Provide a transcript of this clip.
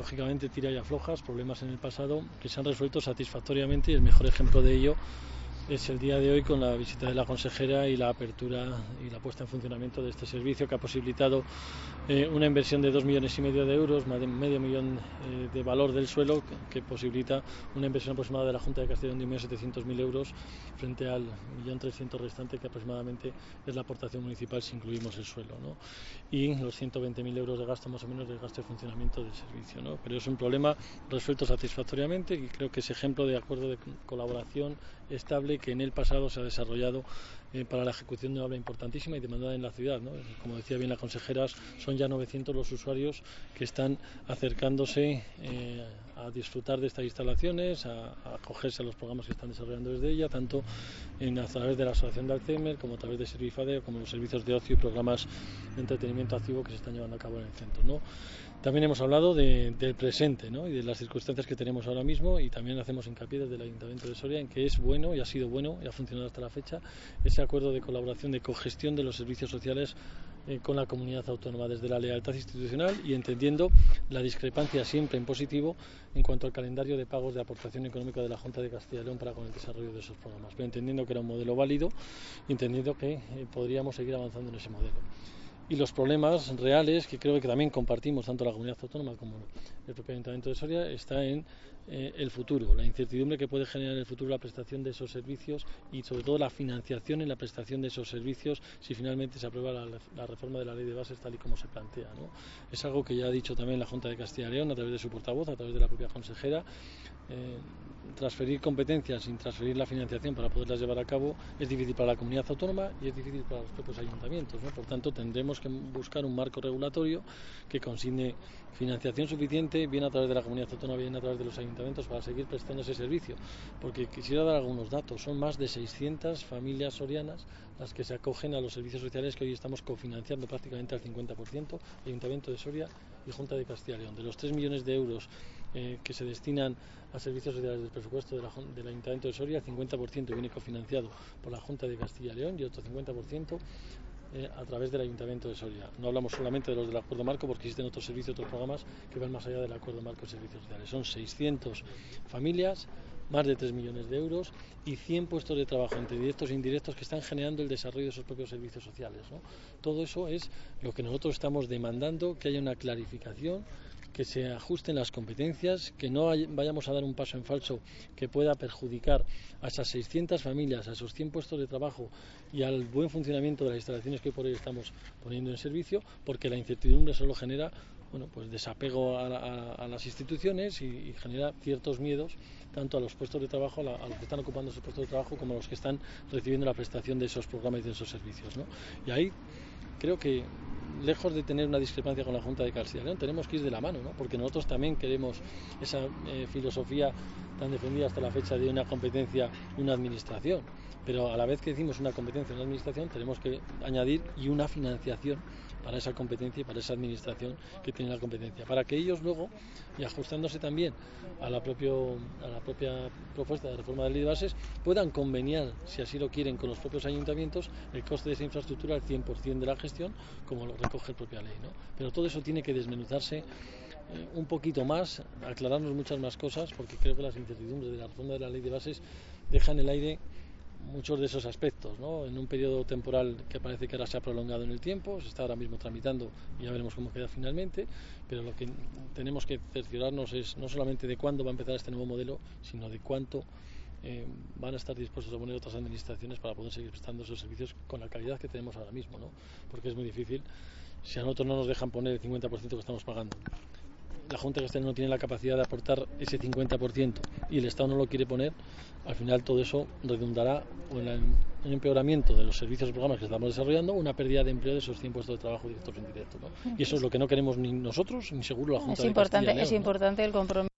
lógicamente tira y aflojas, problemas en el pasado que se han resuelto satisfactoriamente, y el mejor ejemplo de ello es el día de hoy con la visita de la consejera y la apertura y la puesta en funcionamiento de este servicio, que ha posibilitado una inversión de 2,5 millones de euros, más de medio millón de valor del suelo, que posibilita una inversión aproximada de la Junta de Castilla y León de 1.700.000 euros frente al 1.300.000 restante, que aproximadamente es la aportación municipal si incluimos el suelo, ¿no? Y los 120.000 euros de gasto más o menos de gasto de funcionamiento del servicio, ¿no? Pero es un problema resuelto satisfactoriamente, y creo que es ejemplo de acuerdo de colaboración estable que en el pasado se ha desarrollado para la ejecución de una obra importantísima y demandada en la ciudad, ¿no? Como decía bien la consejera, son ya 900 los usuarios que están acercándose a disfrutar de estas instalaciones, a acogerse a los programas que están desarrollando desde ella, tanto a través de la Asociación de Alzheimer como a través de Servifade, como los servicios de ocio y programas de entretenimiento activo que se están llevando a cabo en el centro, ¿no? También hemos hablado del presente, ¿no? Y de las circunstancias que tenemos ahora mismo, y también hacemos hincapié desde el Ayuntamiento de Soria en que es bueno y ha sido bueno y ha funcionado hasta la fecha ese acuerdo de colaboración, de cogestión de los servicios sociales con la comunidad autónoma, desde la lealtad institucional y entendiendo la discrepancia siempre en positivo en cuanto al calendario de pagos de aportación económica de la Junta de Castilla y León para con el desarrollo de esos programas, pero entendiendo que era un modelo válido y entendiendo que podríamos seguir avanzando en ese modelo. Y los problemas reales, que creo que también compartimos tanto la comunidad autónoma como el propio Ayuntamiento de Soria, está en el futuro, la incertidumbre que puede generar en el futuro la prestación de esos servicios y sobre todo la financiación en la prestación de esos servicios si finalmente se aprueba la reforma de la ley de bases tal y como se plantea, ¿no? Es algo que ya ha dicho también la Junta de Castilla y León a través de su portavoz, a través de la propia consejera. Transferir competencias sin transferir la financiación para poderlas llevar a cabo es difícil para la comunidad autónoma y es difícil para los propios ayuntamientos, ¿no? Por tanto, tendremos que buscar un marco regulatorio que consigne financiación suficiente, bien a través de la comunidad autónoma, bien a través de los ayuntamientos, para seguir prestando ese servicio. Porque quisiera dar algunos datos: son más de 600 familias sorianas las que se acogen a los servicios sociales que hoy estamos cofinanciando prácticamente al 50%, Ayuntamiento de Soria y Junta de Castilla y León. De los 3 millones de euros que se destinan a servicios sociales del presupuesto del Ayuntamiento de Soria, el 50% viene cofinanciado por la Junta de Castilla y León y otro 50% a través del Ayuntamiento de Soria. No hablamos solamente de los del Acuerdo Marco, porque existen otros servicios, otros programas que van más allá del Acuerdo Marco de Servicios Sociales. Son 600 familias, más de 3 millones de euros y 100 puestos de trabajo entre directos e indirectos que están generando el desarrollo de esos propios servicios sociales, ¿no? Todo eso es lo que nosotros estamos demandando, que haya una clarificación, que se ajusten las competencias, que no vayamos a dar un paso en falso que pueda perjudicar a esas 600 familias, a esos 100 puestos de trabajo y al buen funcionamiento de las instalaciones que por hoy estamos poniendo en servicio, porque la incertidumbre solo genera pues desapego a las instituciones y genera ciertos miedos tanto a los puestos de trabajo, a los que están ocupando esos puestos de trabajo, como a los que están recibiendo la prestación de esos programas y de esos servicios, ¿no? Y ahí creo que, lejos de tener una discrepancia con la Junta de Castilla y León, tenemos que ir de la mano, ¿no? Porque nosotros también queremos esa filosofía tan defendida hasta la fecha de una competencia, una administración, pero a la vez que decimos una competencia, una administración, tenemos que añadir y una financiación para esa competencia y para esa administración que tiene la competencia, para que ellos luego, y ajustándose también a la propia propuesta de reforma de la ley de bases, puedan conveniar, si así lo quieren, con los propios ayuntamientos el coste de esa infraestructura al 100% de la gestión, como lo recoge la propia ley, ¿no? Pero todo eso tiene que desmenuzarse un poquito más, aclararnos muchas más cosas, porque creo que las incertidumbres de la reforma de la ley de bases dejan en el aire muchos de esos aspectos, ¿no? En un periodo temporal que parece que ahora se ha prolongado en el tiempo, se está ahora mismo tramitando y ya veremos cómo queda finalmente, pero lo que tenemos que cerciorarnos es no solamente de cuándo va a empezar este nuevo modelo, sino de cuánto van a estar dispuestos a poner otras administraciones para poder seguir prestando esos servicios con la calidad que tenemos ahora mismo, ¿no? Porque es muy difícil, si a nosotros no nos dejan poner el 50% que estamos pagando, la Junta de Castilla y León no tiene la capacidad de aportar ese 50% y el Estado no lo quiere poner, al final todo eso redundará en un empeoramiento de los servicios y programas que estamos desarrollando, una pérdida de empleo de esos 100 puestos de trabajo directos o indirectos, ¿no? Y eso es lo que no queremos ni nosotros ni seguro la Junta de Castilla y León, ¿no? Es importante el compromiso.